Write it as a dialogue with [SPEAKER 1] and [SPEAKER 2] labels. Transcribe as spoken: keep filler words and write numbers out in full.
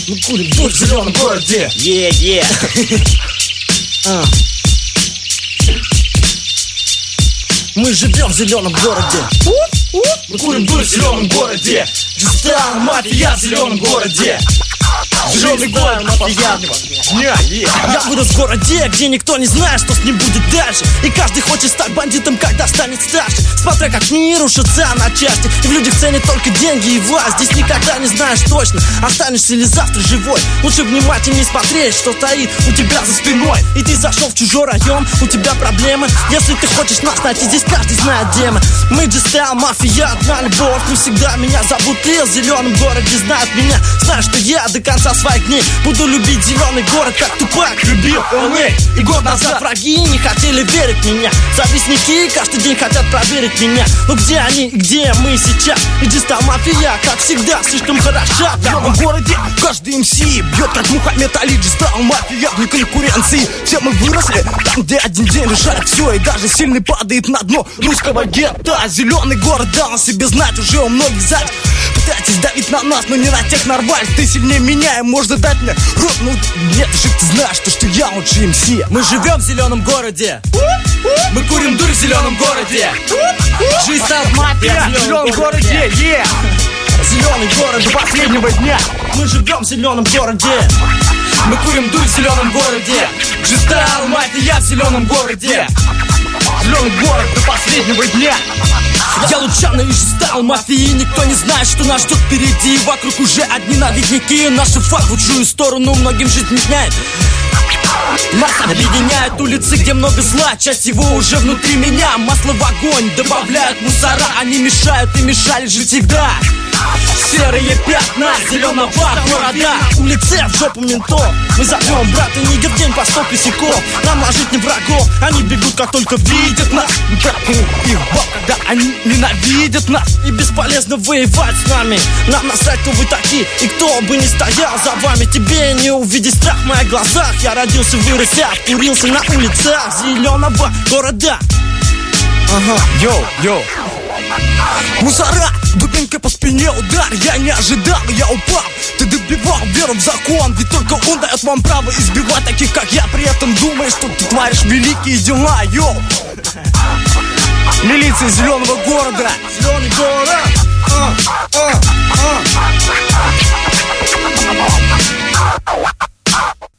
[SPEAKER 1] Мы курим дур в зеленом городе.
[SPEAKER 2] Yeah, yeah.
[SPEAKER 1] uh. Мы живем в зеленом городе.
[SPEAKER 2] Мы курим дур в зеленом городе.
[SPEAKER 1] Джистайл, мафия в зеленом городе.
[SPEAKER 2] Зеленый город, мафия.
[SPEAKER 1] Я вырос в городе, где никто не знает, что с ним будет дальше. И каждый хочет стать бандитом, когда станет старше. Смотря как мир рушится на части, и в людях ценят только деньги и власть. Здесь никогда не знаешь точно, останешься ли завтра живой. Лучше внимательнее смотреть, что стоит у тебя за спиной. И ты зашел в чужой район, у тебя проблемы. Если ты хочешь нас найти, здесь каждый знает, где мы. Мы Джистайл, мафия, одна любовь. Не всегда меня зовут Ил, в зеленом городе знают меня. Знают, что я до конца своих дней буду любить зеленый город, как Тупак любил эл эй. И год назад враги не хотели верить в меня. Завистники каждый день хотят проверить меня. Но где они, где мы сейчас? И Джистайл, мафия, как всегда, слишком хороша.
[SPEAKER 3] В зеленом городе каждый эм си бьет, как Мухаммед Али. Джистайл, мафия, вне конкуренции. Все мы выросли там, где один день решает все. И даже сильный падает на дно русского гетто. Зеленый город дал о себе знать уже у многих сзади. Пытайтесь давить на нас, но не на тех нарвались. Ты сильнее меня и можешь дать мне рот. Ну нет, же ты знаешь, то, что я лучше эм си.
[SPEAKER 1] Мы живем в зеленом городе.
[SPEAKER 2] Мы курим дурь в зеленом городе.
[SPEAKER 1] Джистайл, мафия
[SPEAKER 3] В зеленом городе, yeah.
[SPEAKER 1] Зеленый город до последнего дня. Мы живем в зеленом городе.
[SPEAKER 2] Мы курим дурь в зеленом городе. Джистайл, мафия в зеленом городе.
[SPEAKER 3] Зеленый город до последнего дня.
[SPEAKER 1] Я Лучано и Джистайл, мафии. Никто не знает, что нас ждет впереди. Вокруг уже одни навидники. Наши факт в лучшую сторону многим жизнь меняет. Нас объединяют улицы, где много зла. Часть его уже внутри меня. Масло в огонь добавляют мусора. Они мешают и мешали жить всегда. Серые пятна зеленого города. Улицы в жопу ментов. Мы зовем брата нигер в день по сто косяков. Нам ложить не врагов. Они бегут, как только видят нас.
[SPEAKER 3] Их баб, когда они ненавидят нас.
[SPEAKER 1] И бесполезно воевать с нами. Нам насрать, кто вы такие и кто бы ни стоял за вами. Тебе не увидеть страх в моих глазах. Я родился, вырос, я курился на улицах зеленого города.
[SPEAKER 3] Ага, йоу, йоу. Мусора, дубинкой по спине удар. Я не ожидал, я упал. Ты добивал веру в закон. Ведь только он дает вам право избивать таких, как я. При этом думаешь, что ты творишь великие дела, йоу. Милиция зеленого города.
[SPEAKER 1] Зеленый город. А, а, а.